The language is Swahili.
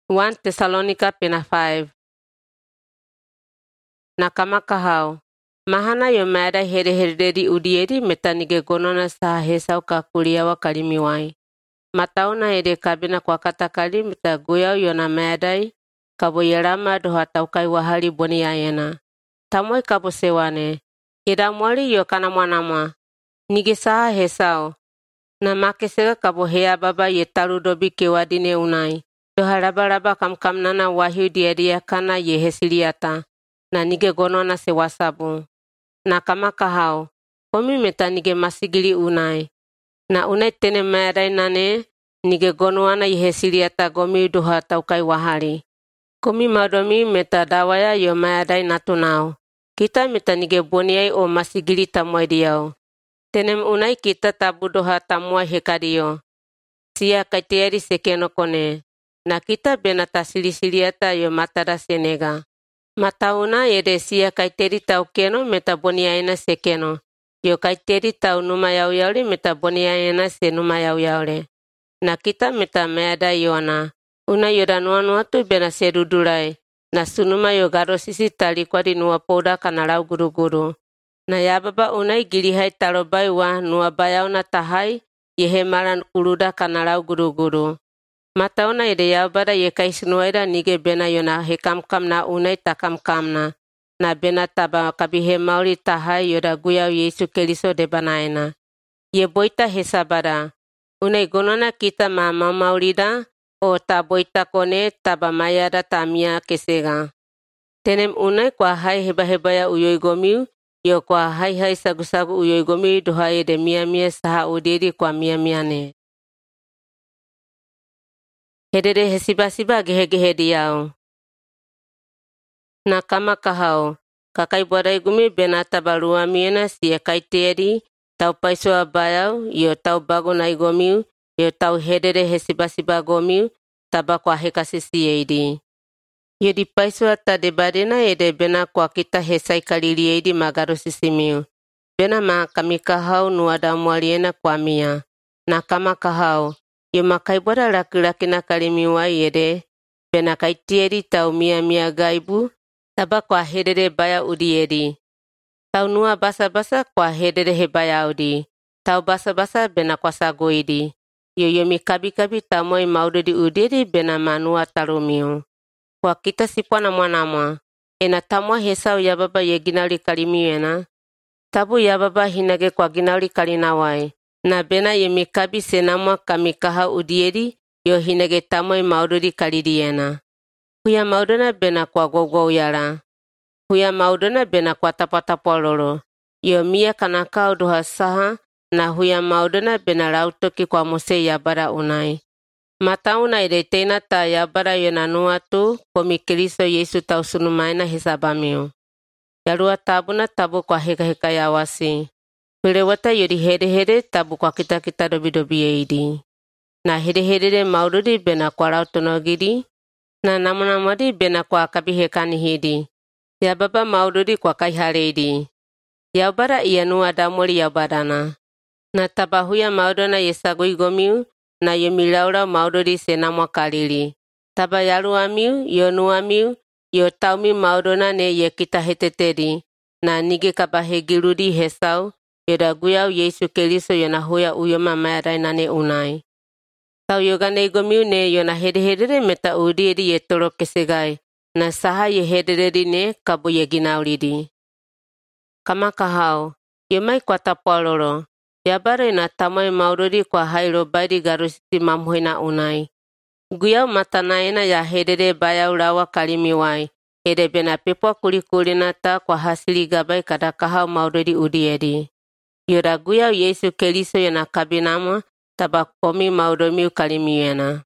1 Tesalonika pena 5. Na kama kahau, mahana yo maada here udieri metanige gonona saha hesau ka kuliawa kalimiwai. Matauna ede kabina kwa katakali meta goyau yona maadai kabo yerama doha taukai wahali boni ayena. Tamoi kabo sewane, ida mwali yo kana mwanama, nige saha hesau. Na makesega kabo hea baba ye taru dobi kewadine unai. Doha raba kam nana wahiu dia kana ye hesiliata. Na nige gonona se wasabu. Na kama kahau, komi meta nige masigili unai. Na unai tene maadai nane, nige gonoana ye hesiliata gomi doha taukai wahali. Komi madomi meta dawaya yo maadai natunau. Kita meta nige boniai o masigili tamuai diau. Tenem unai kita tabu doha tamuai hekadiyo. Sia kaitiari sekeno kone. Na kita benata silisiliata yo matada senega. Matauna ede sia kaiteri tau keno meta boniaina sekeno. Yo kaiteri tau numa yaule meta boniaina se numa yaule. Na kita meta meada yona. Una yoda nuanua tu bena sedudurai. Na sunuma yo garo sisi tali kwa di nua poda kanarau guru-guru. Na yababa unai gilihai tarobai wa nua bayau na tahai yehe malan kuruda kanarau guru-guru. Matauna ede yaubada ye kaisinuaida nige bena yona hekamkam na unai takamkamna. Na bena taba kabihe mauli tahai yoda guyau Yesu Keliso de banaena. Ye boita hesabada. Unai gonona kita ma maulida o ta boita kone taba mayada tamia kesega. Tenem unai kwa hai heba-hebaya uyoi gomiu. Yo kwa hai sagu-sagu uyoi gomiu doha ede mia saha udiri kwa mia-miane. Hedede hesiba-siba gehe-gehe diau. Na kama kahau, kakai bodai gumi bena tabarua miena siya kaitieri, tau paisua bayau, yo tau bago nai gomiu, yo tau hedede hesiba-siba gomiu, taba kwa hekasi siyeidi. Yo di paisua tadebadena ede bena kwa kita hesai kalilieidi magaru sisimiu. Bena ma kami kahau nuada mualiena kwa mia. Na kama kahau, yo makai boda laki-laki na kalimiwa yede, bena kaitieri tau mia gaibu, taba kwa hedede baya udiedi. Tau nua basa-basa kwa hedede hebaya udi. Tau basa-basa bena kwa sagoidi. Yo yomi kabi-kabi tamoi maudedi udiedi bena manua tarumiu. Kwa kita sipwana mwanamwa, ena tamwa hesau yababa ye ginali kalimiwena. Tabu yababa hinage kwa ginali kalinawai. Na bena ye mikabi senamwa kamikaha udiedi, yo hinage tamoi maudodi kalidiena. Huya maudona bena kwa gogo yara. Huya maudona bena kwa tapatapololo. Yo mia kanakau doha saha, na huya maudona bena rautoki kwa mose yabara unai. Matauna ide tena ta yabara yona nuatu, komi Keliso Yesu tau sunumaina hisabamiu. Yarua tabuna tabu kwa heka yawasi. Pilewata yodi hede tabu kwa kita dobi eidi. Na hede maududi bena kwa rautonogidi. Na namunamadi bena kwa kabihekani hidi. Ya baba maududi kwa kaihareidi. Yaubara iya nua damoli yaubadana. Na tabahuya maudona yesagui gomiu. Na yomilaura maududi senamwa kalili. Taba yaruamiu, yo nuamiu, yo taumi maudona ne ye kita hetetedi. Na nige kabahegirudi hesau. Yoda guyau Yesu Keliso yona huya uyoma mayarai nane unai. Tau yogane gomiu ne yona hede meta udiedi ye toro kesegai. Na saha ye hede ne kabu ye ginaulidi. Kama kahau, yomai kwa tapoloro. Yabare na tamai maurudi kwa hairo baidi garusiti mamhuina unai. Guyau matanaena ya hede bayau rawa kalimiwai. Hede bena pepo kulikulina ta kwa hasili gabai kada kahau maurudi udiedi. Yoda guyau Yesu Keliso yana kabinama taba komi maudomiu kalimiwena.